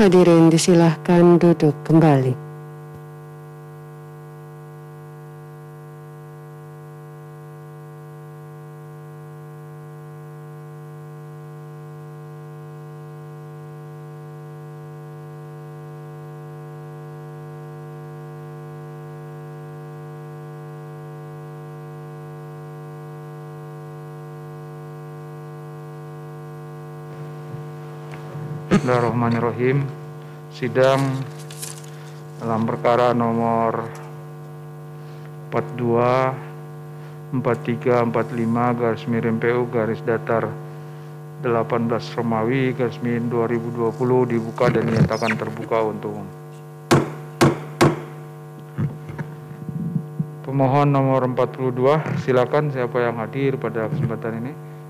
Hadirin disilahkan duduk kembali. Bismillahirrahmanirrahim. Sidang dalam perkara nomor 42 43 45 garis miring PU garis datar 18 Romawi garis miring 2020 dibuka dan dinyatakan terbuka untuk umum. Pemohon nomor 42, silakan siapa yang hadir pada kesempatan ini.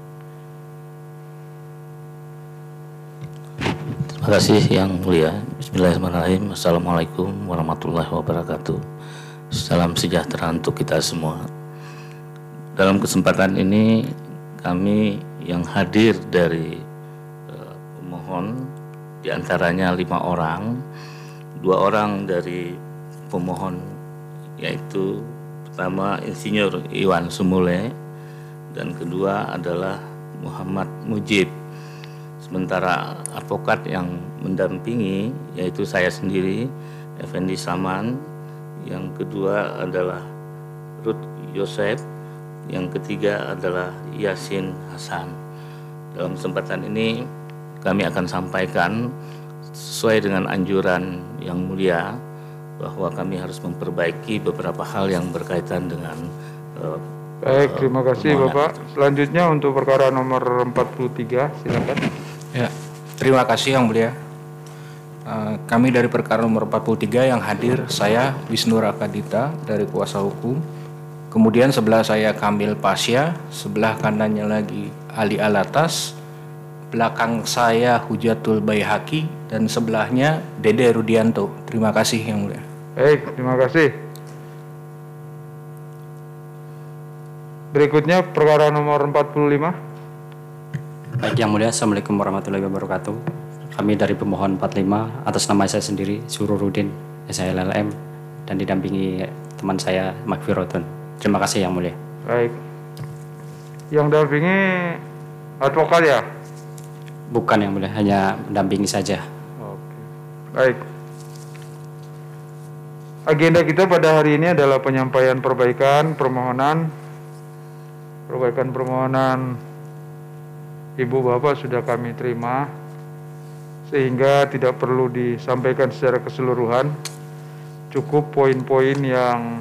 Terima kasih Yang Mulia. Bismillahirrahmanirrahim. Assalamualaikum warahmatullahi wabarakatuh. Salam sejahtera untuk kita semua. Dalam kesempatan ini kami yang hadir dari pemohon diantaranya 5 orang, 2 orang dari pemohon yaitu pertama Insinyur Iwan Sumule dan kedua adalah Muhammad Mujib. Sementara advokat yang mendampingi yaitu saya sendiri, Effendi Saman, yang kedua adalah Ruth Yosef, yang ketiga adalah Yasin Hasan. Dalam kesempatan ini kami akan sampaikan sesuai dengan anjuran Yang Mulia bahwa kami harus memperbaiki beberapa hal yang berkaitan dengan Baik, terima kasih Bapak. Selanjutnya untuk perkara nomor 43, silakan. Ya, terima kasih Yang Mulia. Kami dari perkara nomor 43 yang hadir, saya Wisnu Rakadita dari kuasa hukum. Kemudian sebelah saya Kamil Pasya, sebelah kanannya lagi Ali Alatas, belakang saya Hujatul Baihaqi, dan sebelahnya Dede Rudianto. Terima kasih Yang Mulia. Baik, terima kasih. Berikutnya perkara nomor 45. Baik Yang Mulia, Assalamualaikum warahmatullahi wabarakatuh. Kami dari pemohon 45 atas nama saya sendiri Sururudin SHLLM dan didampingi teman saya Makfirotun. Terima kasih Yang Mulia. Baik. Yang dampingi advokat ya? Bukan Yang Mulia, hanya mendampingi saja. Oke. Baik. Agenda kita pada hari ini adalah penyampaian perbaikan permohonan Ibu Bapak sudah kami terima, sehingga tidak perlu disampaikan secara keseluruhan. Cukup poin-poin yang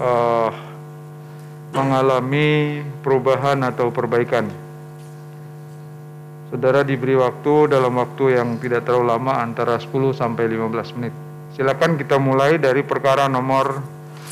mengalami perubahan atau perbaikan. Saudara diberi waktu dalam waktu yang tidak terlalu lama, antara 10 sampai 15 menit. Silakan kita mulai dari perkara nomor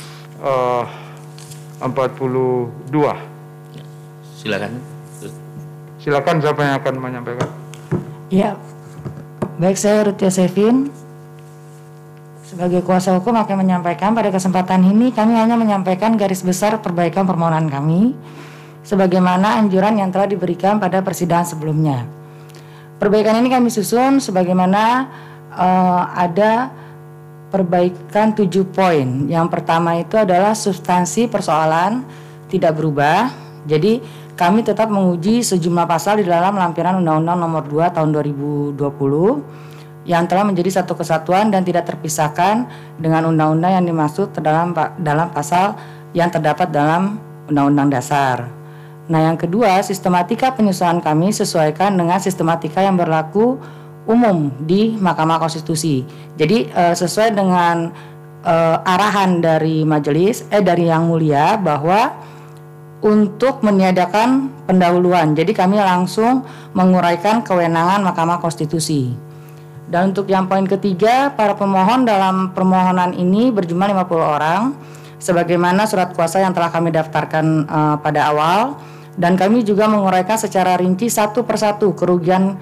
42. Silakan. Silakan siapa yang akan menyampaikan? Ya, baik, saya Ruth Yosefin sebagai kuasa hukum akan menyampaikan. Pada kesempatan ini kami hanya menyampaikan garis besar perbaikan permohonan kami sebagaimana anjuran yang telah diberikan pada persidangan sebelumnya. Perbaikan ini kami susun sebagaimana ada perbaikan 7 poin. Yang pertama itu adalah substansi persoalan tidak berubah. Jadi kami tetap menguji sejumlah pasal di dalam lampiran Undang-Undang Nomor 2 Tahun 2020 yang telah menjadi satu kesatuan dan tidak terpisahkan dengan undang-undang yang dimaksud dalam pasal yang terdapat dalam Undang-Undang Dasar. Nah, yang kedua, sistematika penyusunan kami sesuaikan dengan sistematika yang berlaku umum di Mahkamah Konstitusi. Jadi sesuai dengan arahan dari majelis dari Yang Mulia bahwa untuk meniadakan pendahuluan. Jadi kami langsung menguraikan kewenangan Mahkamah Konstitusi. Dan untuk yang poin ketiga, para pemohon dalam permohonan ini berjumlah 50 orang sebagaimana surat kuasa yang telah kami daftarkan pada awal, dan kami juga menguraikan secara rinci satu persatu kerugian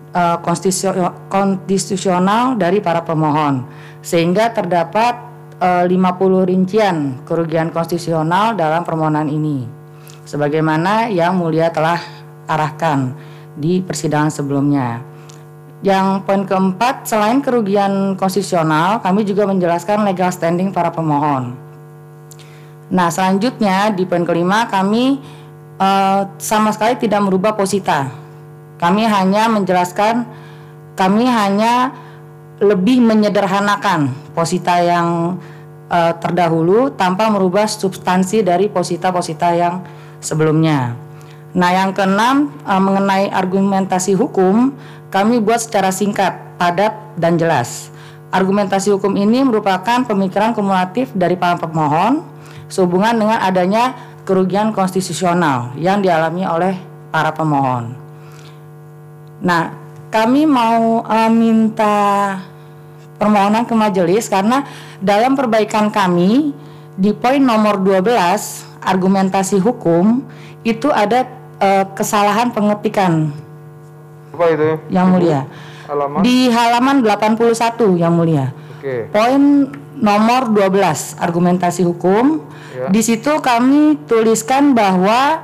konstitusional dari para pemohon, sehingga terdapat 50 rincian kerugian konstitusional dalam permohonan ini sebagaimana Yang Mulia telah arahkan di persidangan sebelumnya. Yang poin keempat, selain kerugian konstitusional, kami juga menjelaskan legal standing para pemohon. Nah, selanjutnya di poin kelima, kami sama sekali tidak merubah posita. Kami hanya menjelaskan, kami hanya lebih menyederhanakan posita yang terdahulu tanpa merubah substansi dari posita-posita yang sebelumnya. Nah, yang keenam, mengenai argumentasi hukum, kami buat secara singkat, padat, dan jelas. Argumentasi hukum ini merupakan pemikiran kumulatif dari para pemohon sehubungan dengan adanya kerugian konstitusional yang dialami oleh para pemohon. Nah, kami mau minta permohonan ke majelis karena dalam perbaikan kami di poin nomor 12 argumentasi hukum itu ada kesalahan pengetikan. Apa itu? Yang mulia. Halaman? Di halaman 81 yang mulia. Oke. Poin nomor 12 argumentasi hukum. Ya. Di situ kami tuliskan bahwa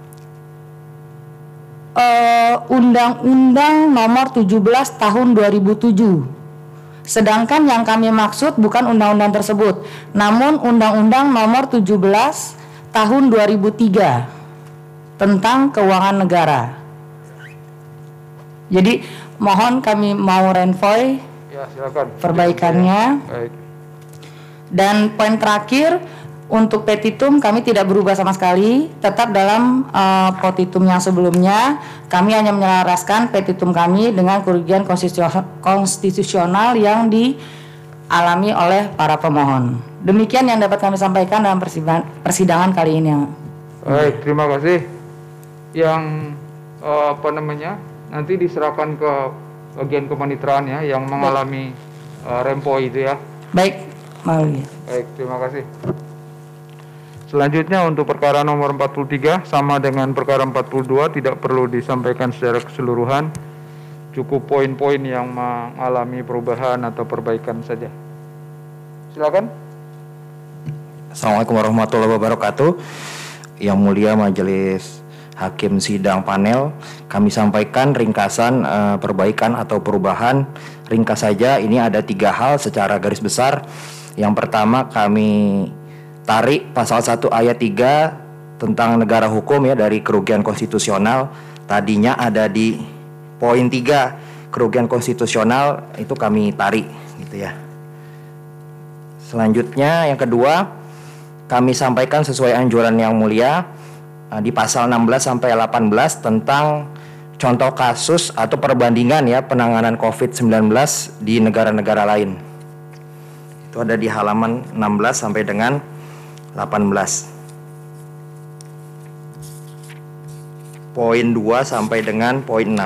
Undang-Undang nomor 17 tahun 2007. Sedangkan yang kami maksud bukan undang-undang tersebut, namun Undang-Undang nomor 17 tahun 2003 tentang keuangan negara. Jadi mohon kami mau renvoy Ya, silakan. perbaikannya. Baik. Dan poin terakhir, untuk petitum kami tidak berubah sama sekali, tetap dalam petitum yang sebelumnya. Kami hanya menyelaraskan petitum kami dengan kerugian konstitusional yang dialami oleh para pemohon. Demikian yang dapat kami sampaikan dalam persidangan kali ini. Baik, terima kasih. Yang nanti diserahkan ke bagian kepanitraan ya yang mengalami rempo itu ya. Baik, Mauli. Baik, terima kasih. Selanjutnya untuk perkara nomor 43 sama dengan perkara 42 tidak perlu disampaikan secara keseluruhan. Cukup poin-poin yang mengalami perubahan atau perbaikan saja. Silakan. Assalamualaikum warahmatullahi wabarakatuh. Yang mulia Majelis Hakim Sidang Panel, kami sampaikan ringkasan perbaikan atau perubahan. Ringkas saja, ini ada 3 hal secara garis besar. Yang pertama, kami tarik pasal 1 ayat 3 tentang negara hukum ya dari kerugian konstitusional. Tadinya ada di poin 3 kerugian konstitusional, itu kami tarik gitu ya. Selanjutnya yang kedua, kami sampaikan sesuai anjuran yang mulia di pasal 16 sampai 18 tentang contoh kasus atau perbandingan ya penanganan COVID-19 di negara-negara lain. Itu ada di halaman 16 sampai dengan 18. Poin 2 sampai dengan poin 6.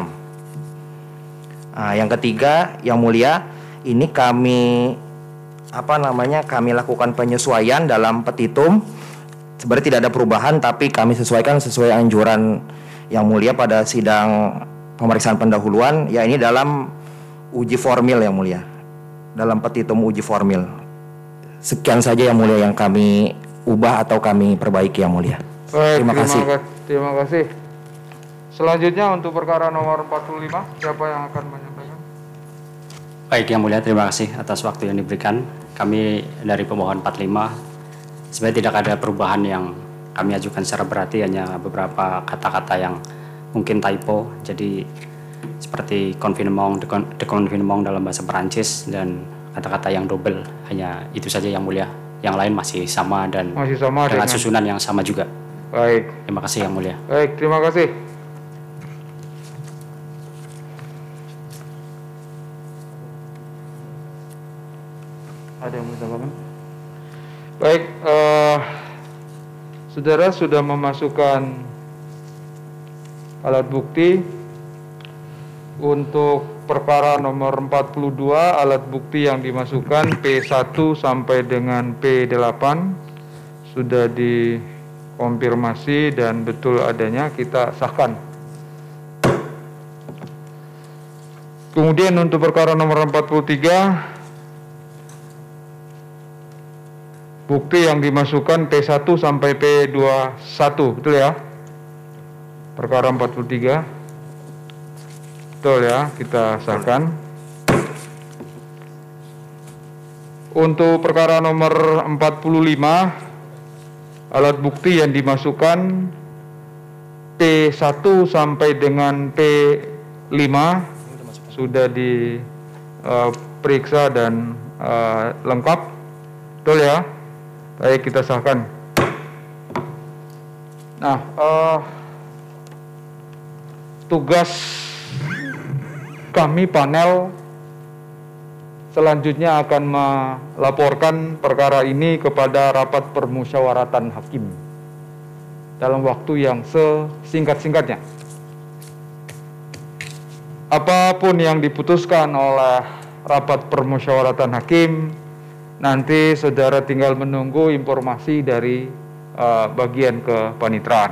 Yang ketiga, yang mulia, ini kami kami lakukan penyesuaian dalam petitum. Sebenarnya tidak ada perubahan, tapi kami sesuaikan sesuai anjuran yang mulia pada sidang pemeriksaan pendahuluan. Ya, ini dalam uji formil yang mulia, dalam petitum uji formil. Sekian saja yang mulia yang kami ubah atau kami perbaiki yang mulia. Baik, terima kasih. Terima kasih. Selanjutnya untuk perkara nomor 45, siapa yang akan menyampaikan? Baik yang mulia, terima kasih atas waktu yang diberikan. Kami dari pemohon 45 sebenarnya tidak ada perubahan yang kami ajukan secara berarti, hanya beberapa kata-kata yang mungkin typo. Jadi seperti confinement, de confinement dalam bahasa Perancis, dan kata-kata yang double, hanya itu saja yang mulia. Yang lain masih sama dan dengan susunan yang sama juga. Baik. Terima kasih yang mulia. Baik, terima kasih. Ada yang mau ditambahkan? Baik, saudara sudah memasukkan alat bukti untuk perkara nomor 42. Alat bukti yang dimasukkan P1 sampai dengan P8 sudah dikonfirmasi dan betul adanya, kita sahkan. Kemudian untuk perkara nomor 43, bukti yang dimasukkan P1 sampai P21, betul ya? Perkara 43. Betul ya, kita sahkan. Untuk perkara nomor 45, alat bukti yang dimasukkan P1 sampai dengan P5 sudah diperiksa dan lengkap. Betul ya? Baik, kita sahkan. Nah, tugas kami panel selanjutnya akan melaporkan perkara ini kepada rapat permusyawaratan hakim dalam waktu yang sesingkat-singkatnya. Apapun yang diputuskan oleh rapat permusyawaratan hakim, nanti saudara tinggal menunggu informasi dari bagian kepanitraan.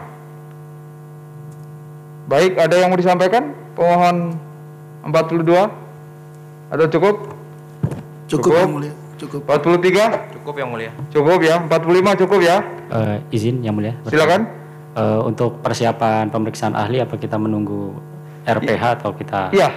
Baik, ada yang mau disampaikan? Pemohon 42? Ada cukup? Cukup yang mulia. Cukup. 43? Cukup yang mulia. Cukup ya. 45 cukup ya. Izin yang mulia. Silakan. Untuk persiapan pemeriksaan ahli, apa kita menunggu RPH atau kita? Iya.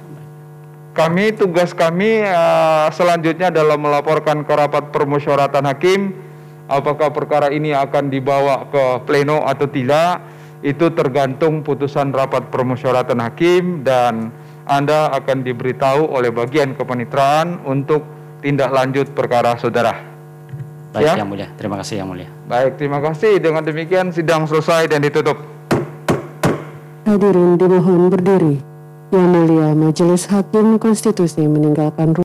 Tugas kami selanjutnya adalah melaporkan ke rapat permusyawaratan hakim. Apakah perkara ini akan dibawa ke pleno atau tidak, itu tergantung putusan rapat permusyawaratan hakim, dan Anda akan diberitahu oleh bagian kepanitraan untuk tindak lanjut perkara saudara. Baik, ya? yang mulia. Terima kasih yang mulia. Baik, terima kasih. Dengan demikian sidang selesai dan ditutup. Hadirin dimohon berdiri. Yang mulia Majelis Hakim Konstitusi meninggalkan